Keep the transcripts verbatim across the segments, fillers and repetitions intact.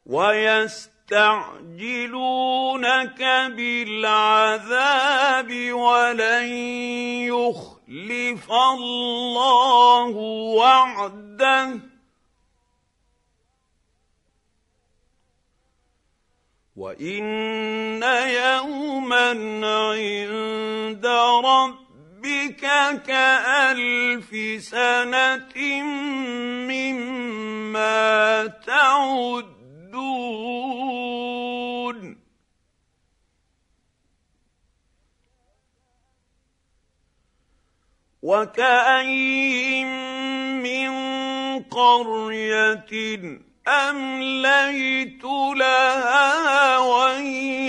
ويستعجلونك بالعذاب ولن يخلف الله وعده وإن يوما عند ربك كألف سنة مما تعدون وكأين من قرية أمليت لها وهي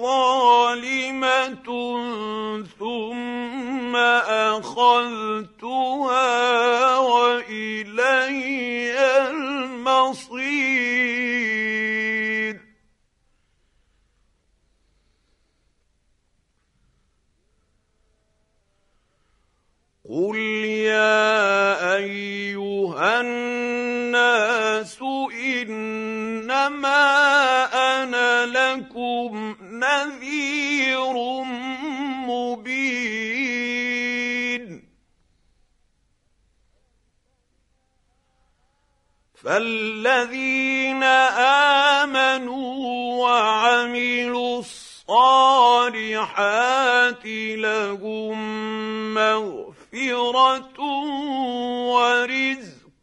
ظالمة ثم أخذتها وإلي المصير قل يا أيها الناس إنما أنا لكم نذير مبين فالذين آمنوا وعملوا الصالحات لهم مغفرة ورزق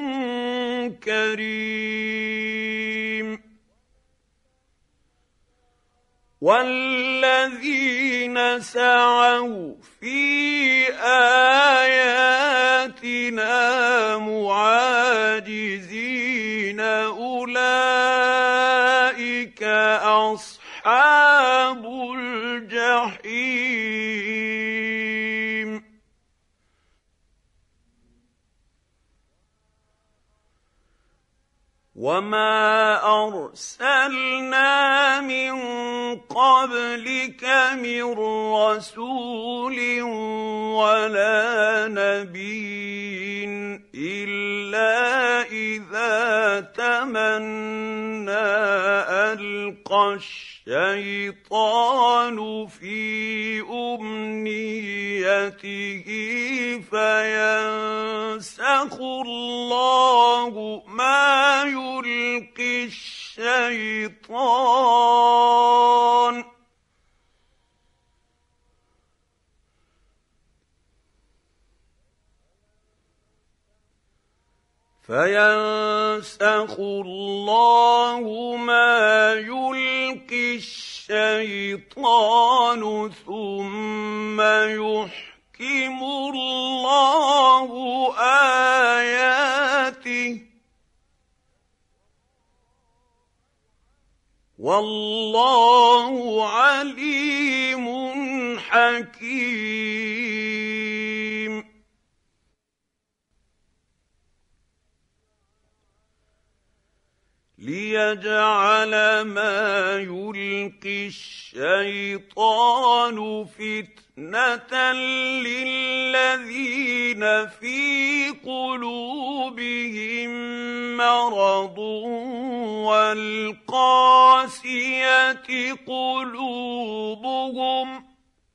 كريم والذين سعوا في آياتنا معاجزين أولئك أصحاب الجحيم وما أرسلنا من قبلك من رسول ولا نبي إلا إذا تمنى ألقى الشيطان في أمنيته فينسخ الله ما يلقي الشيطان فينسخ الله ما يلقي الشيطان ثم يحكم الله آياته والله عليم حكيم ليجعل ما يلقي الشيطان فتنة للذين في قلوبهم مرض والقاسية قلوبهم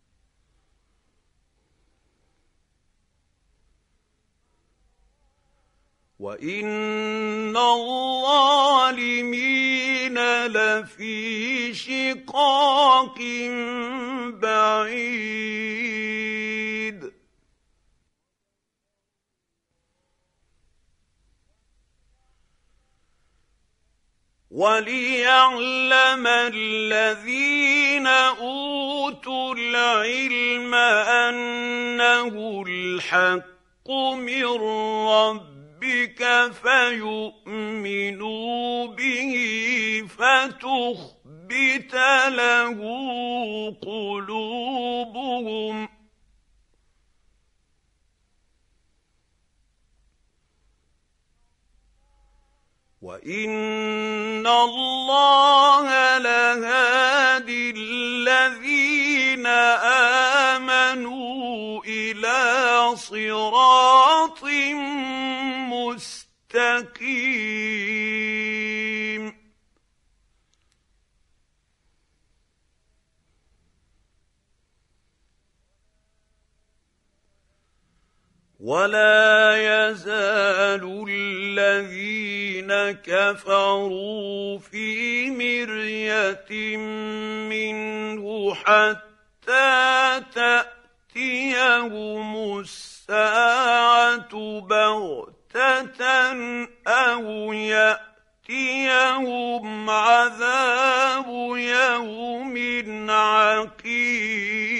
وإن الظالمين لفي شقاق بعيد وليعلم الذين أوتوا العلم أنه الحق من ربهم بك فيؤمنوا به فتخبت له قلوبهم وإن الله لهادي الذين آمنوا إلى صراط مستقيم ولا يزال الذين كفروا في مرية منه حتى تأتيهم الساعة بغتة أو يأتيهم عذاب يوم عقيم.